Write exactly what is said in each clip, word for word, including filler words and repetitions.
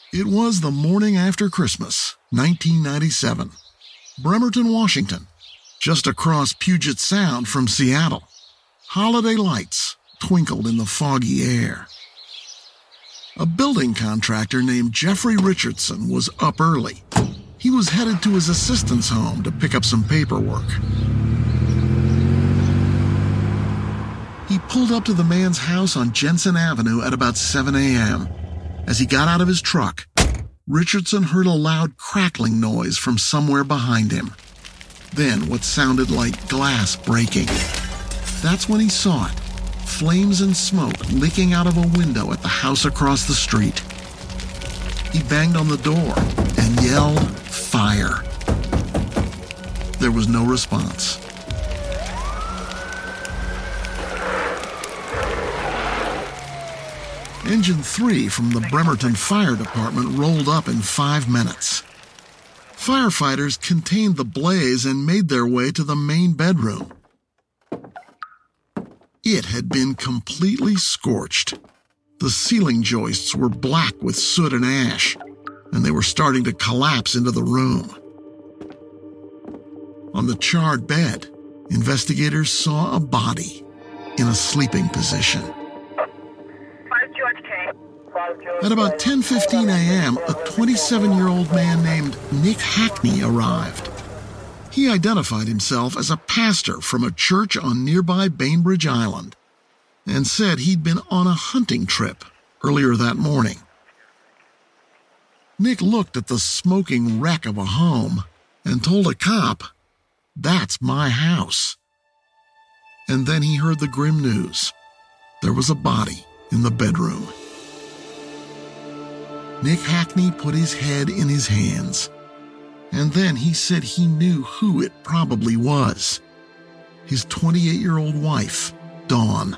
It was the morning after Christmas, nineteen ninety-seven. Bremerton, Washington, just across Puget Sound from Seattle. Holiday lights twinkled in the foggy air. A building contractor named Jeffrey Richardson was up early. He was headed to his assistant's home to pick up some paperwork. He pulled up to the man's house on Jensen Avenue at about seven a.m. As he got out of his truck, Richardson heard a loud crackling noise from somewhere behind him. Then what sounded like glass breaking. That's when he saw it, flames and smoke leaking out of a window at the house across the street. He banged on the door and yelled, "Fire!" There was no response. Engine three from the Bremerton Fire Department rolled up in five minutes. Firefighters contained the blaze and made their way to the main bedroom. It had been completely scorched. The ceiling joists were black with soot and ash, and they were starting to collapse into the room. On the charred bed, investigators saw a body in a sleeping position. At about ten fifteen a.m., a twenty-seven-year-old man named Nick Hackney arrived. He identified himself as a pastor from a church on nearby Bainbridge Island and said he'd been on a hunting trip earlier that morning. Nick looked at the smoking wreck of a home and told a cop, "That's my house." And then he heard the grim news. There was a body in the bedroom. Nick Hackney put his head in his hands, and then he said he knew who it probably was. His twenty-eight-year-old wife, Dawn.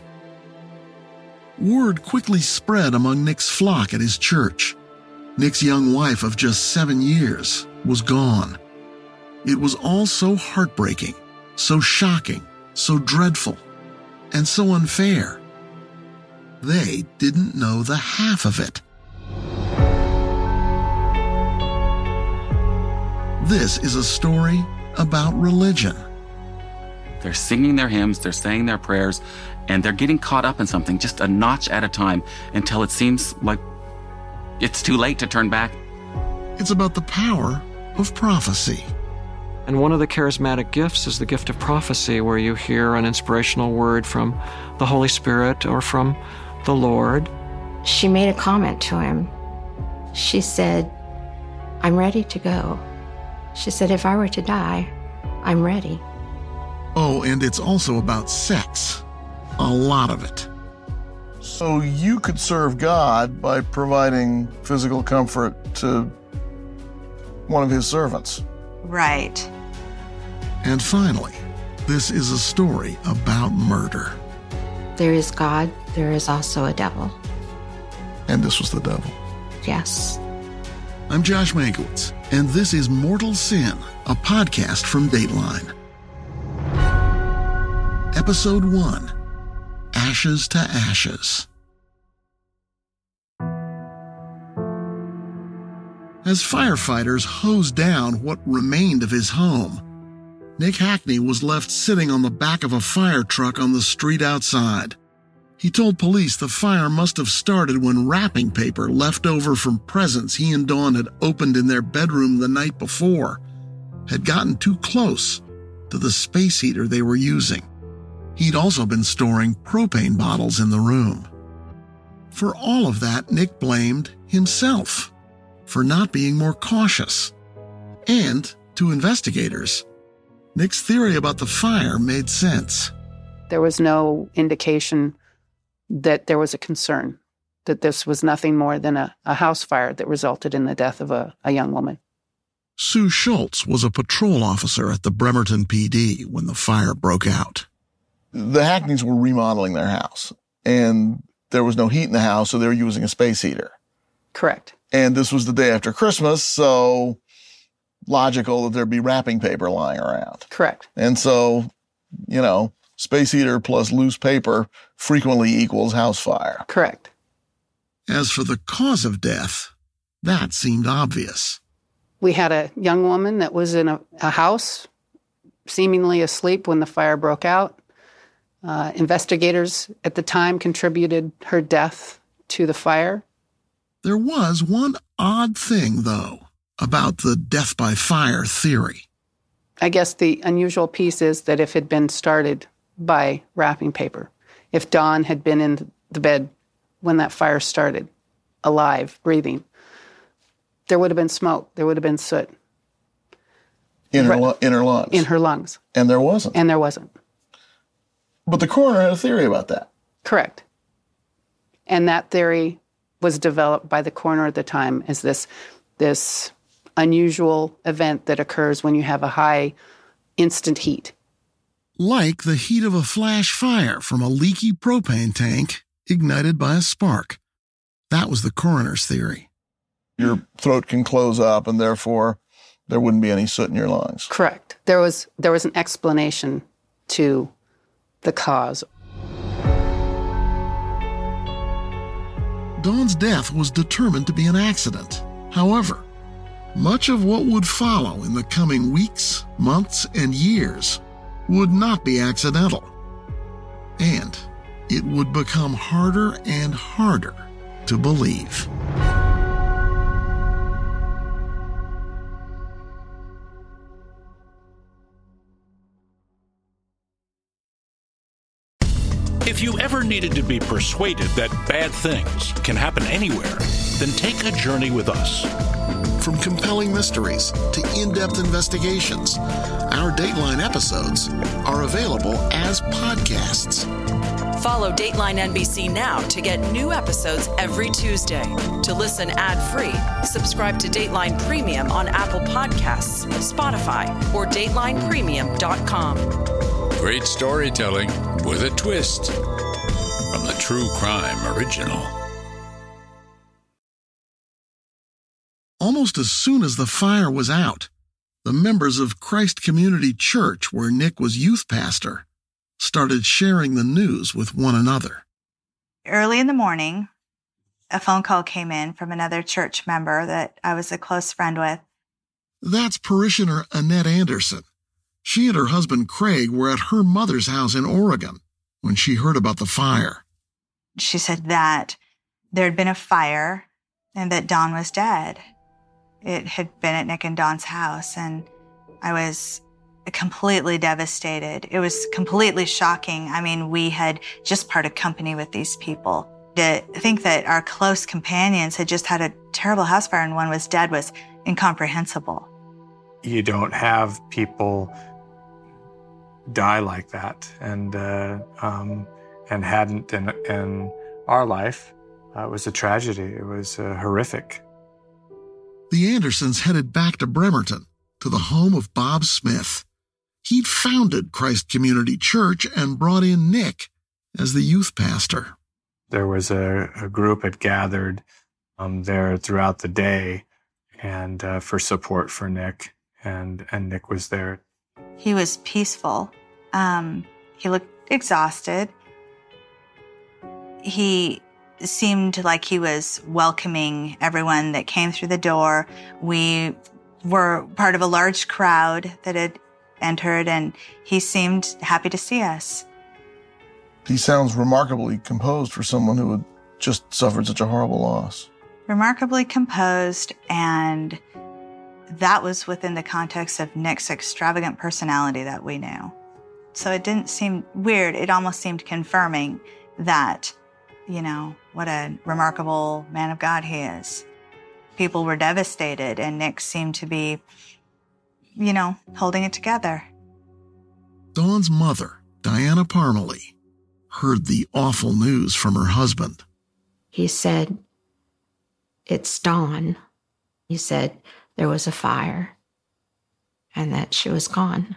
Word quickly spread among Nick's flock at his church. Nick's young wife of just seven years was gone. It was all so heartbreaking, so shocking, so dreadful, and so unfair. They didn't know the half of it. This is a story about religion. They're singing their hymns, they're saying their prayers, and they're getting caught up in something just a notch at a time until it seems like it's too late to turn back. It's about the power of prophecy. And one of the charismatic gifts is the gift of prophecy, where you hear an inspirational word from the Holy Spirit or from the Lord. She made a comment to him. She said, "I'm ready to go." She said, "If I were to die, I'm ready." Oh, and it's also about sex. A lot of it. So you could serve God by providing physical comfort to one of his servants. Right. And finally, this is a story about murder. There is God, there is also a devil. And this was the devil. Yes. I'm Josh Mankiewicz, and this is Mortal Sin, a podcast from Dateline. Episode one, Ashes to Ashes. As firefighters hosed down what remained of his home, Nick Hackney was left sitting on the back of a fire truck on the street outside. He told police the fire must have started when wrapping paper left over from presents he and Dawn had opened in their bedroom the night before had gotten too close to the space heater they were using. He'd also been storing propane bottles in the room. For all of that, Nick blamed himself for not being more cautious. And, to investigators, Nick's theory about the fire made sense. There was no indication that there was a concern, that this was nothing more than a, a house fire that resulted in the death of a, a young woman. Sue Schultz was a patrol officer at the Bremerton P D when the fire broke out. The Hackneys were remodeling their house, and there was no heat in the house, so they were using a space heater. Correct. And this was the day after Christmas, so logical that there'd be wrapping paper lying around. Correct. And so, you know, space heater plus loose paper frequently equals house fire. Correct. As for the cause of death, That seemed obvious. We had a young woman that was in a, a house, seemingly asleep when the fire broke out. Uh, investigators at the time contributed her death to the fire. There was one odd thing, though, about the death by fire theory. I guess the unusual piece is that if it had been started by wrapping paper, if Dawn had been in the bed when that fire started, alive, breathing, there would have been smoke, there would have been soot. In her, lu- in her lungs. In her lungs. And there wasn't. And there wasn't. But the coroner had a theory about that. Correct. And that theory was developed by the coroner at the time as this, this unusual event that occurs when you have a high instant heat. Like the heat of a flash fire from a leaky propane tank ignited by a spark. That was the coroner's theory. Your throat can close up, and therefore there wouldn't be any soot in your lungs. Correct. There was there was an explanation to the cause. Dawn's death was determined to be an accident. However, much of what would follow in the coming weeks, months, and years would not be accidental. And it would become harder and harder to believe. If you ever needed to be persuaded that bad things can happen anywhere, then take a journey with us. From compelling mysteries to in-depth investigations, our Dateline episodes are available as podcasts. Follow Dateline N B C now to get new episodes every Tuesday. To listen ad-free, subscribe to Dateline Premium on Apple Podcasts, Spotify, or dateline premium dot com. Great storytelling with a twist from the True Crime Original. Almost as soon as the fire was out, the members of Christ Community Church, where Nick was youth pastor, started sharing the news with one another. Early in the morning, a phone call came in from another church member that I was a close friend with. That's parishioner Annette Anderson. She and her husband Craig were at her mother's house in Oregon when she heard about the fire. She said that there had been a fire and that Dawn was dead. It had been at Nick and Dawn's house, and I was completely devastated. It was completely shocking. I mean, we had just parted company with these people. To think that our close companions had just had a terrible house fire and one was dead was incomprehensible. You don't have people die like that, and uh, um, and hadn't in, in our life. Uh, it was a tragedy. It was uh, horrific. The Andersons headed back to Bremerton, to the home of Bob Smith. He'd founded Christ Community Church and brought in Nick as the youth pastor. There was a, a group that gathered um, there throughout the day and uh, for support for Nick, and, and Nick was there. He was peaceful. Um, he looked exhausted. He seemed like he was welcoming everyone that came through the door. We were part of a large crowd that had entered, and he seemed happy to see us. He sounds remarkably composed for someone who had just suffered such a horrible loss. Remarkably composed, and that was within the context of Nick's extravagant personality that we knew. So it didn't seem weird. It almost seemed confirming that, you know, what a remarkable man of God he is. People were devastated, and Nick seemed to be, you know, holding it together. Dawn's mother, Diana Parmalee, heard the awful news from her husband. He said, "It's Dawn." He said there was a fire and that she was gone.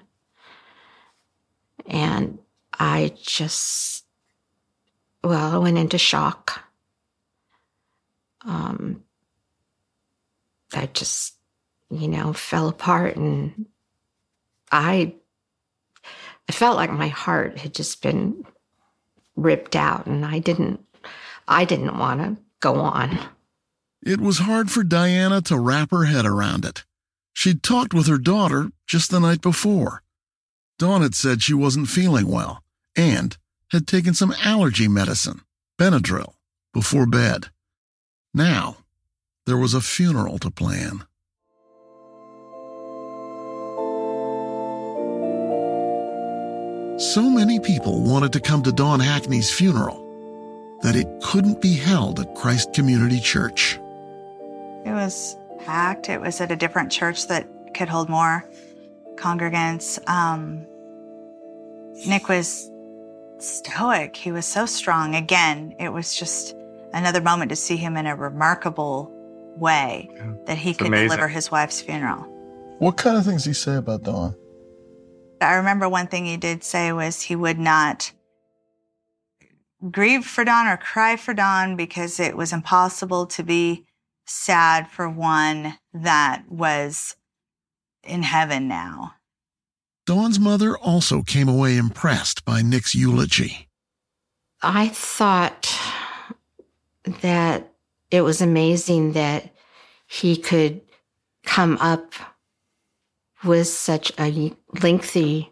And I just, well, I went into shock. Um, I just, you know, fell apart, and I, I felt like my heart had just been ripped out, and I didn't, I didn't want to go on. It was hard for Diana to wrap her head around it. She'd talked with her daughter just the night before. Dawn had said she wasn't feeling well and had taken some allergy medicine, Benadryl, before bed. Now, there was a funeral to plan. So many people wanted to come to Dawn Hackney's funeral that it couldn't be held at Christ Community Church. It was packed. It was at a different church that could hold more congregants. Um, Nick was stoic. He was so strong. Again, it was just another moment to see him in a remarkable way yeah, that he could amazing. deliver his wife's funeral. What kind of things did he say about Dawn? I remember one thing he did say was he would not grieve for Dawn or cry for Dawn because it was impossible to be sad for one that was in heaven now. Dawn's mother also came away impressed by Nick's eulogy. I thought that it was amazing that he could come up with such a lengthy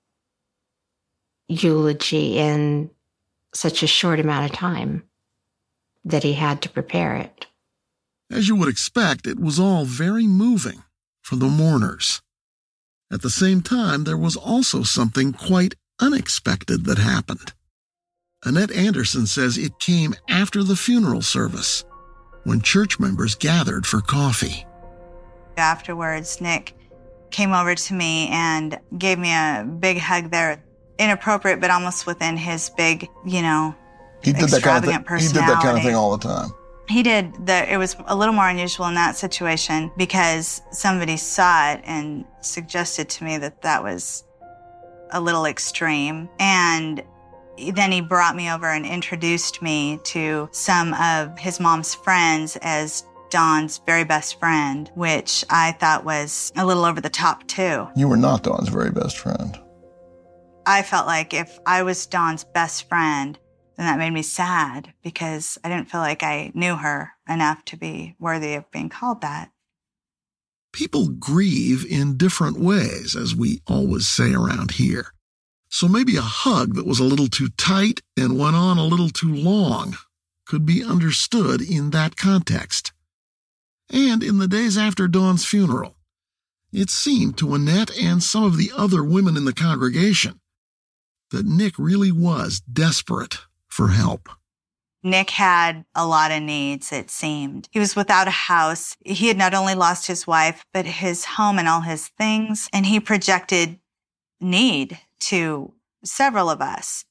eulogy in such a short amount of time that he had to prepare it. As you would expect, it was all very moving for the mourners. At the same time, there was also something quite unexpected that happened. Annette Anderson says it came after the funeral service, when church members gathered for coffee. Afterwards, Nick came over to me and gave me a big hug there. Inappropriate, but almost within his big, you know, he did that kind of thing. He did that kind of thing all the time. He did. The, it was a little more unusual in that situation because somebody saw it and suggested to me that that was a little extreme. And then he brought me over and introduced me to some of his mom's friends as Dawn's very best friend, which I thought was a little over the top too. You were not Dawn's very best friend. I felt like if I was Dawn's best friend, then that made me sad because I didn't feel like I knew her enough to be worthy of being called that. People grieve in different ways, as we always say around here. So maybe a hug that was a little too tight and went on a little too long could be understood in that context. And in the days after Dawn's funeral, it seemed to Annette and some of the other women in the congregation that Nick really was desperate for help. Nick had a lot of needs, it seemed. He was without a house. He had not only lost his wife, but his home and all his things, and he projected need to several of us.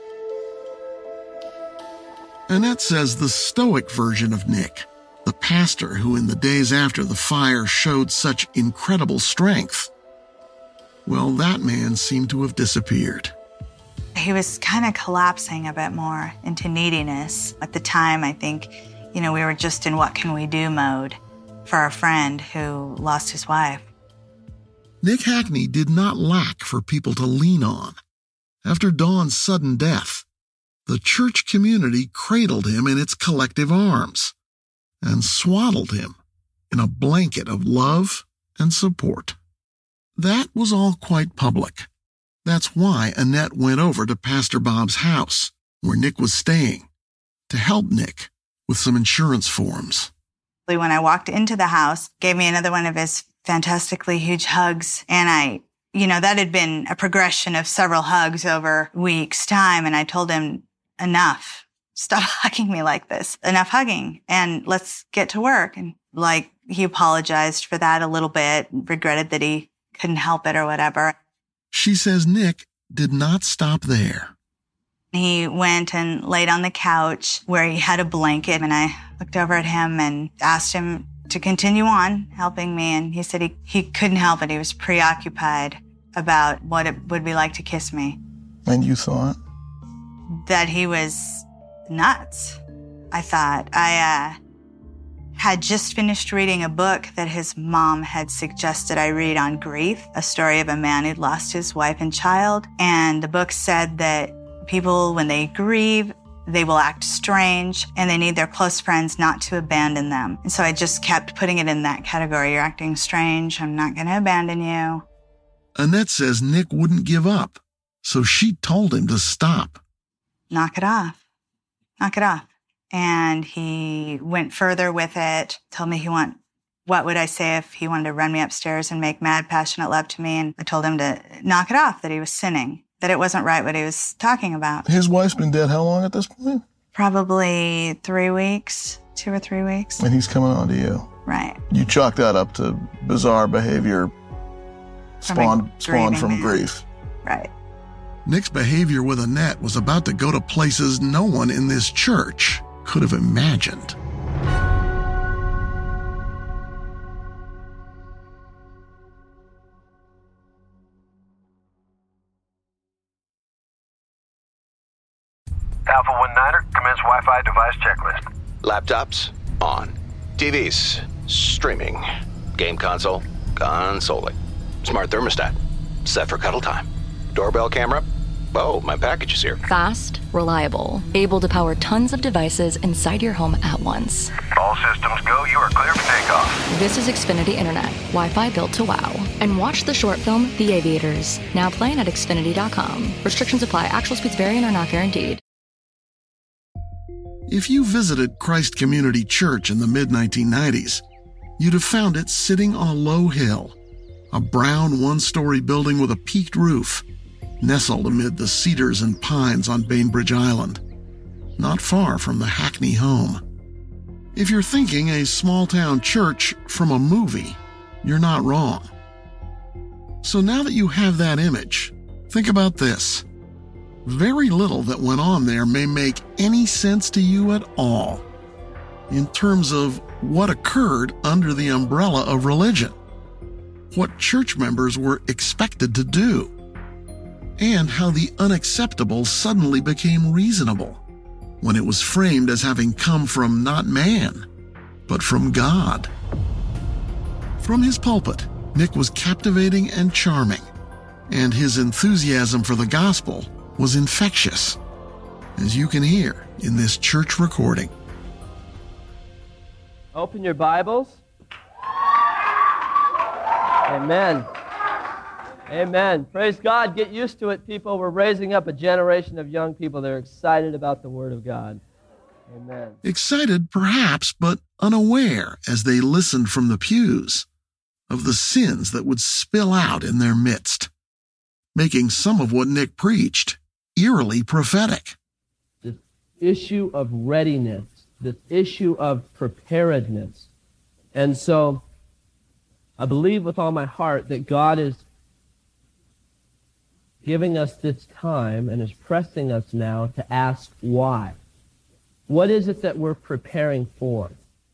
Annette says the stoic version of Nick, the pastor who in the days after the fire showed such incredible strength, well, that man seemed to have disappeared. He was kind of collapsing a bit more into neediness. At the time, I think, you know, we were just in what can we do mode for a friend who lost his wife. Nick Hackney did not lack for people to lean on. After Dawn's sudden death, the church community cradled him in its collective arms and swaddled him in a blanket of love and support. That was all quite public. That's why Annette went over to Pastor Bob's house, where Nick was staying, to help Nick with some insurance forms. When I walked into the house, gave me another one of his fantastically huge hugs, and I, you know, that had been a progression of several hugs over weeks' time, and I told him, enough. Stop hugging me like this. Enough hugging, and let's get to work. And, like, he apologized for that a little bit, regretted that he couldn't help it or whatever. She says Nick did not stop there. He went and laid on the couch where he had a blanket, and I looked over at him and asked him to continue on helping me, and he said he, he couldn't help it. He was preoccupied about what it would be like to kiss me. And you thought? That he was nuts. I thought. I uh, had just finished reading a book that his mom had suggested I read on grief, a story of a man who'd lost his wife and child. And the book said that people, when they grieve, they will act strange, and they need their close friends not to abandon them. And so I just kept putting it in that category. You're acting strange. I'm not going to abandon you. Annette says Nick wouldn't give up, so she told him to stop. Knock it off. Knock it off. And he went further with it, told me he want, what would I say if he wanted to run me upstairs and make mad, passionate love to me? And I told him to knock it off, that he was sinning, that it wasn't right what he was talking about. His wife's been dead how long at this point? Probably three weeks, two or three weeks. And he's coming on to you. Right. You chalk that up to bizarre behavior spawned, spawned from man. grief. Right. Nick's behavior with Annette was about to go to places no one in this church could have imagined. Alpha one niner, commence Wi-Fi device checklist. Laptops, on. T Vs, streaming. Game console, consoling. Smart thermostat, set for cuddle time. Doorbell camera, oh, my package is here. Fast, reliable, able to power tons of devices inside your home at once. All systems go, you are clear for takeoff. This is Xfinity Internet, Wi-Fi built to wow. And watch the short film, The Aviators, now playing at Xfinity dot com. Restrictions apply, actual speeds vary and are not guaranteed. If you visited Christ Community Church in the mid nineteen nineties, you'd have found it sitting on a low hill, a brown one-story building with a peaked roof, nestled amid the cedars and pines on Bainbridge Island, not far from the Hackney home. If you're thinking a small-town church from a movie, you're not wrong. So now that you have that image, think about this. Very little that went on there may make any sense to you at all in terms of what occurred under the umbrella of religion, what church members were expected to do, and how the unacceptable suddenly became reasonable when it was framed as having come from not man, but from God. From his pulpit, Nick was captivating and charming, and his enthusiasm for the gospel was infectious, as you can hear in this church recording. Open your Bibles. Amen. Amen. Praise God. Get used to it, people. We're raising up a generation of young people that are excited about the Word of God. Amen. Excited, perhaps, but unaware as they listened from the pews of the sins that would spill out in their midst, making some of what Nick preached eerily prophetic. This issue of readiness, this issue of preparedness. And so I believe with all my heart that God is giving us this time and is pressing us now to ask why. What is it that we're preparing for?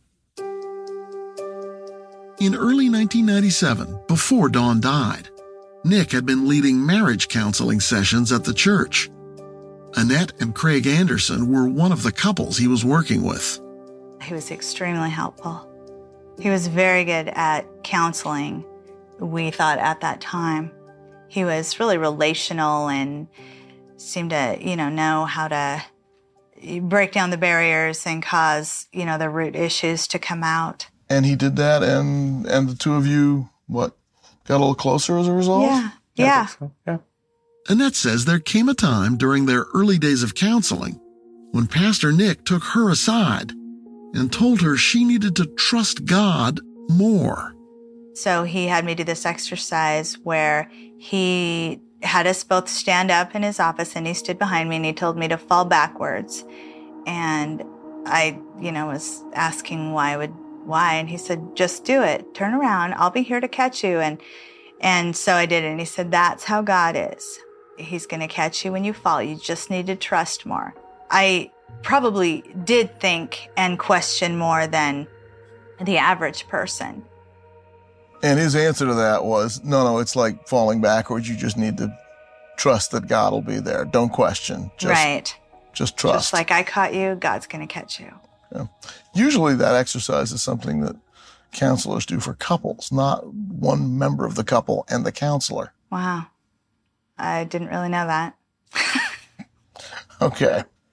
In early nineteen ninety-seven, before Dawn died, Nick had been leading marriage counseling sessions at the church. Annette and Craig Anderson were one of the couples he was working with. He was extremely helpful. He was very good at counseling, we thought at that time. He was really relational and seemed to, you know, know how to break down the barriers and cause, you know, the root issues to come out. And he did that, and and the two of you, what, got a little closer as a result? Yeah, yeah. So. Yeah. Annette says there came a time during their early days of counseling when Pastor Nick took her aside and told her she needed to trust God more. So he had me do this exercise where he had us both stand up in his office, and he stood behind me and he told me to fall backwards. And I, you know, was asking why would, why? And he said, just do it. Turn around. I'll be here to catch you. And, and so I did it. And he said, that's how God is. He's going to catch you when you fall. You just need to trust more. I probably did think and question more than the average person. And his answer to that was, no, no, it's like falling backwards. You just need to trust that God will be there. Don't question. Just, right. Just trust. Just like I caught you, God's going to catch you. Yeah. Usually that exercise is something that counselors do for couples, not one member of the couple and the counselor. Wow. I didn't really know that. Okay.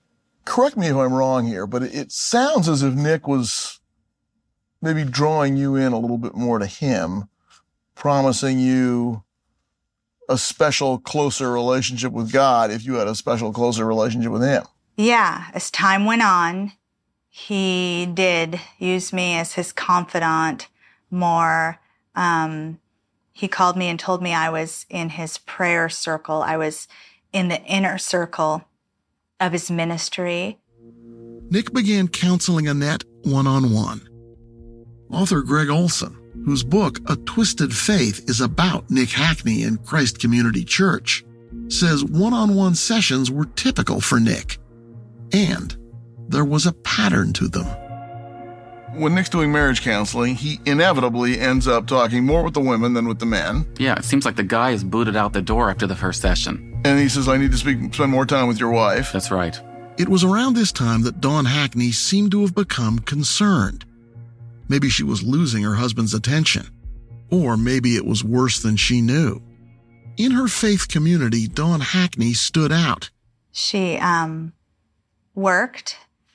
correct me if I'm wrong here, but it sounds as if Nick was maybe drawing you in a little bit more to him, promising you a special, closer relationship with God if you had a special, closer relationship with him. Yeah, as time went on, he did use me as his confidant more. Um, he called me and told me I was in his prayer circle. I was in the inner circle of his ministry. Nick began counseling Annette one-on-one. Author Greg Olson, whose book, A Twisted Faith, is about Nick Hackney and Christ Community Church, says one-on-one sessions were typical for Nick. And there was a pattern to them. When Nick's doing marriage counseling, he inevitably ends up talking more with the women than with the men. Yeah, it seems like the guy is booted out the door after the first session. And he says, I need to speak, spend more time with your wife. That's right. It was around this time that Dawn Hackney seemed to have become concerned. Maybe she was losing her husband's attention. Or maybe it was worse than she knew. In her faith community, Dawn Hackney stood out. She um, worked,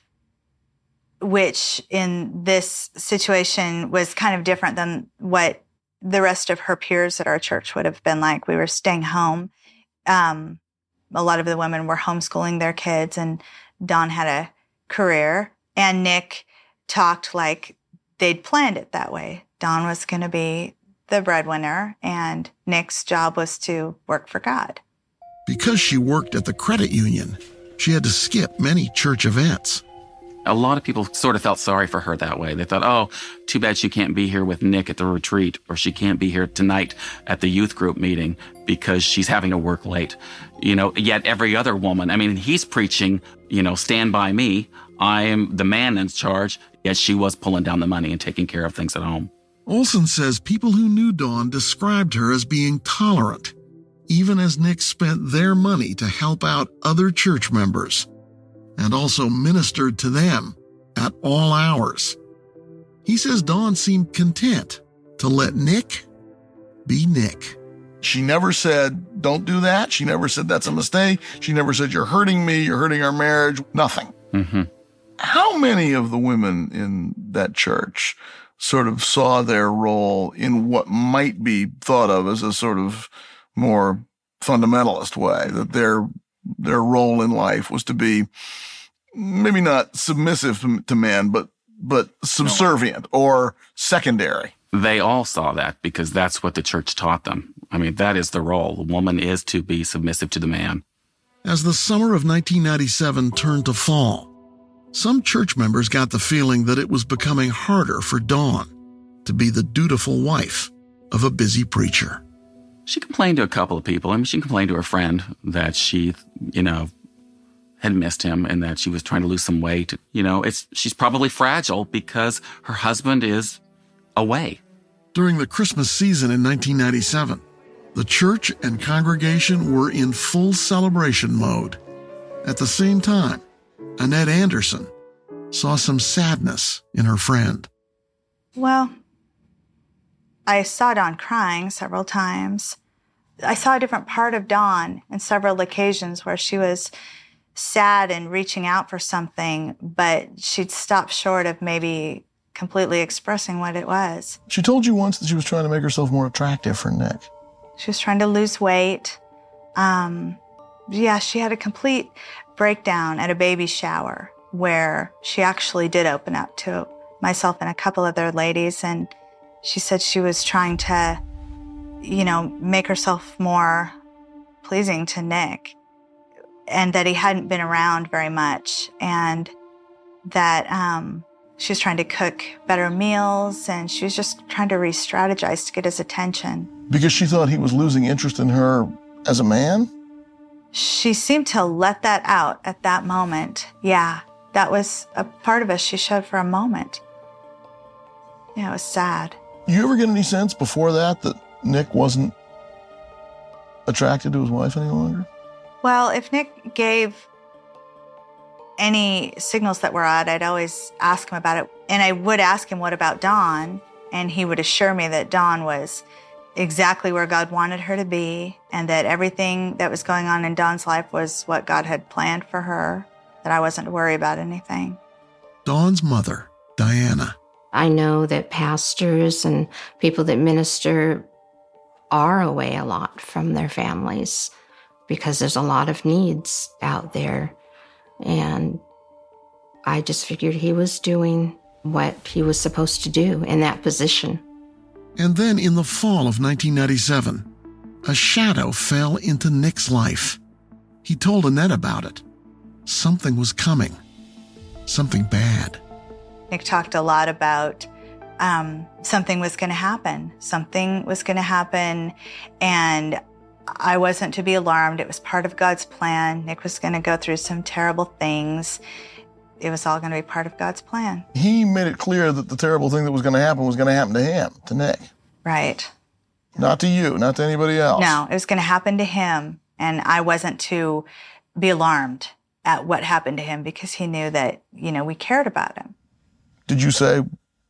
which in this situation was kind of different than what the rest of her peers at our church would have been like. We were staying home. Um, a lot of the women were homeschooling their kids, and Dawn had a career. And Nick talked like they'd planned it that way. Dawn was going to be the breadwinner, and Nick's job was to work for God. Because she worked at the credit union, she had to skip many church events. A lot of people sort of felt sorry for her that way. They thought, oh, too bad she can't be here with Nick at the retreat, or she can't be here tonight at the youth group meeting because she's having to work late. You know, yet every other woman, I mean, he's preaching, you know, stand by me. I am the man in charge. Yet she was pulling down the money and taking care of things at home. Olson says people who knew Dawn described her as being tolerant, even as Nick spent their money to help out other church members, and also ministered to them at all hours. He says Dawn seemed content to let Nick be Nick. She never said, don't do that. She never said, that's a mistake. She never said, you're hurting me, you're hurting our marriage. Nothing. Mm-hmm. How many of the women in that church sort of saw their role in what might be thought of as a sort of more fundamentalist way, that their their role in life was to be maybe not submissive to men, but but subservient no. or secondary? They all saw that because that's what the church taught them. I mean, that is the role. The woman is to be submissive to the man. As the summer of nineteen ninety-seven turned to fall, some church members got the feeling that it was becoming harder for Dawn to be the dutiful wife of a busy preacher. She complained to a couple of people. I mean, she complained to her friend that she, you know, had missed him and that she was trying to lose some weight. You know, it's she's probably fragile because her husband is away. During the Christmas season in nineteen ninety-seven, the church and congregation were in full celebration mode. At the same time, Annette Anderson saw some sadness in her friend. Well, I saw Dawn crying several times. I saw a different part of Dawn in several occasions where she was sad and reaching out for something, but she'd stop short of maybe completely expressing what it was. She told you once that she was trying to make herself more attractive for Nick. She was trying to lose weight. Um, yeah, she had a complete breakdown at a baby shower where she actually did open up to myself and a couple other ladies, and she said she was trying to, you know, make herself more pleasing to Nick, and that he hadn't been around very much, and that um, she was trying to cook better meals, and she was just trying to re-strategize to get his attention. Because she thought he was losing interest in her as a man? She seemed to let that out at that moment. Yeah, that was a part of us she showed for a moment. Yeah, it was sad. You ever get any sense before that that Nick wasn't attracted to his wife any longer? Well, if Nick gave any signals that were odd, I'd always ask him about it. And I would ask him, what about Dawn? And he would assure me that Dawn was exactly where God wanted her to be, and that everything that was going on in Dawn's life was what God had planned for her. that I wasn't to worry about anything. Dawn's mother, Diana. I know that pastors and people that minister are away a lot from their families because there's a lot of needs out there. And I just figured he was doing what he was supposed to do in that position. And then in the fall of nineteen ninety-seven, a shadow fell into Nick's life. He told Annette about it. Something was coming. Something bad. Nick talked a lot about um, something was going to happen. Something was going to happen, and I wasn't to be alarmed. It was part of God's plan. Nick was going to go through some terrible things. It was all going to be part of God's plan. He made it clear that the terrible thing that was going to happen was going to happen to him, to Nick. Right. Not to you, not to anybody else. No, it was going to happen to him, and I wasn't to be alarmed at what happened to him because he knew that, you know, we cared about him. Did you say,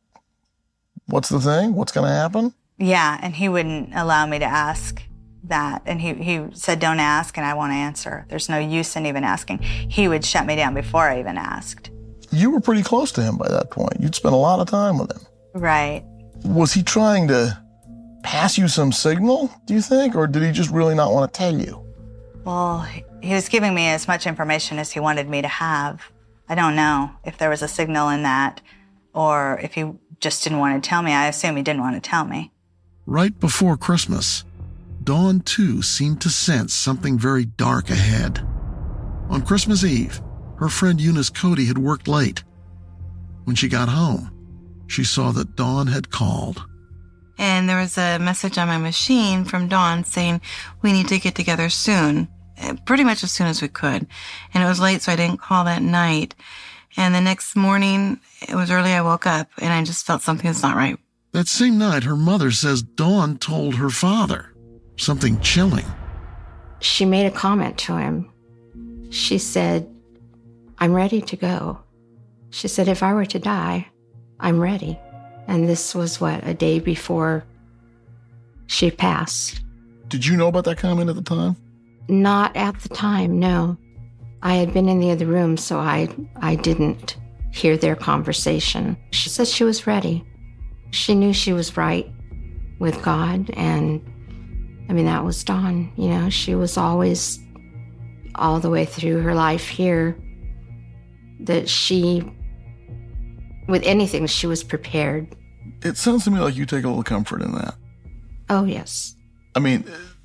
what's the thing? What's going to happen? Yeah, and he wouldn't allow me to ask that. And he, he said, don't ask, and I won't answer. There's no use in even asking. He would shut me down before I even asked. You were pretty close to him by that point. You'd spent a lot of time with him. Right. Was he trying to pass you some signal, do you think? Or did he just really not want to tell you? Well, he was giving me as much information as he wanted me to have. I don't know if there was a signal in that or if he just didn't want to tell me. I assume he didn't want to tell me. Right before Christmas, Dawn, too, seemed to sense something very dark ahead. On Christmas Eve, her friend Eunice Cody had worked late. When she got home, she saw that Dawn had called. And there was a message on my machine from Dawn saying, we need to get together soon, pretty much as soon as we could. And it was late, so I didn't call that night. And the next morning, it was early, I woke up, and I just felt something was not right. That same night, her mother says Dawn told her father something chilling. She made a comment to him. She said, I'm ready to go. She said, if I were to die, I'm ready. And this was, what, a day before she passed. Did you know about that comment at the time? Not at the time, no. I had been in the other room, so I, I didn't hear their conversation. She said she was ready. She knew she was right with God, and, I mean, that was Dawn. You know, she was always, all the way through her life here, that she, with anything, she was prepared. It sounds to me like you take a little comfort in that. Oh, yes. I mean,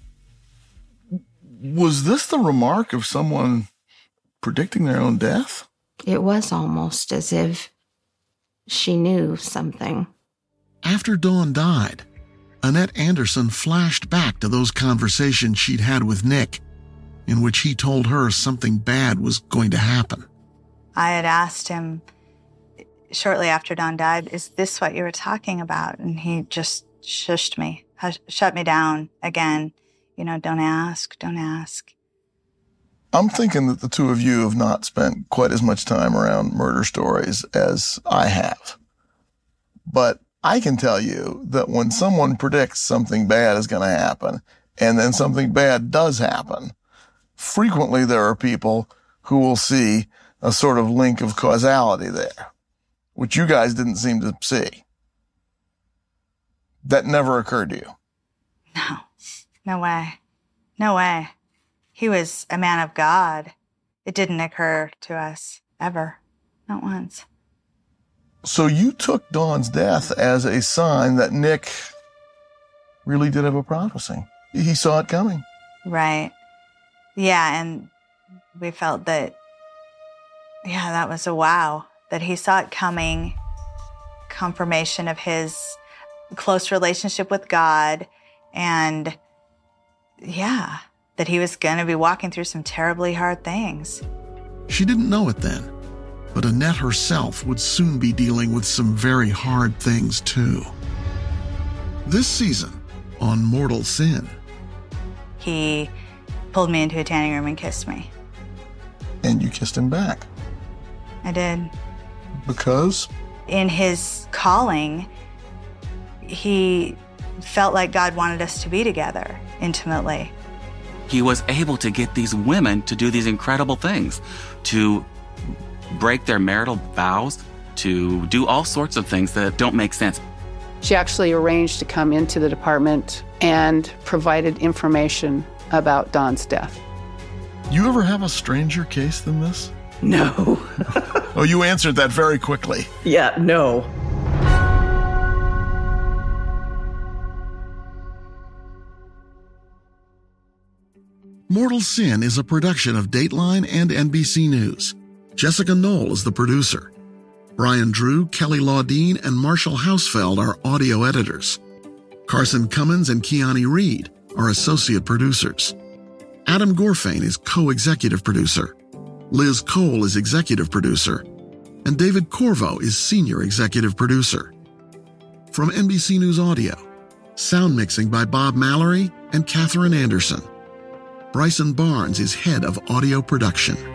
was this the remark of someone predicting their own death? It was almost as if she knew something. After Dawn died, Annette Anderson flashed back to those conversations she'd had with Nick, in which he told her something bad was going to happen. I had asked him shortly after Dawn died, is this what you were talking about? And he just shushed me, hush, shut me down again. You know, don't ask, don't ask. I'm thinking that the two of you have not spent quite as much time around murder stories as I have. But I can tell you that when someone predicts something bad is going to happen, and then something bad does happen, frequently there are people who will see a sort of link of causality there, which you guys didn't seem to see. That never occurred to you. No, no way. No way. He was a man of God. It didn't occur to us ever. Not once. So you took Dawn's death as a sign that Nick really did have a prophecy. He saw it coming. Right. Yeah, and we felt that, yeah, that was a wow. That he saw it coming, confirmation of his close relationship with God, and yeah, that he was going to be walking through some terribly hard things. She didn't know it then, but Annette herself would soon be dealing with some very hard things too. This season on Mortal Sin, he pulled me into a tanning room and kissed me. And you kissed him back. I did. Because? In his calling, he felt like God wanted us to be together intimately. He was able to get these women to do these incredible things, to break their marital vows, to do all sorts of things that don't make sense. She actually arranged to come into the department and provided information about Don's death. You ever have a stranger case than this? No. Oh, you answered that very quickly. Yeah, no. Mortal Sin is a production of Dateline and N B C News. Jessica Knoll is the producer. Brian Drew, Kelly Laudine, and Marshall Hausfeld are audio editors. Carson Cummins and Kiani Reed are associate producers. Adam Gorfain is co-executive producer. Liz Cole is executive producer. And David Corvo is senior executive producer. From N B C News Audio, sound mixing by Bob Mallory and Catherine Anderson. Bryson Barnes is head of audio production.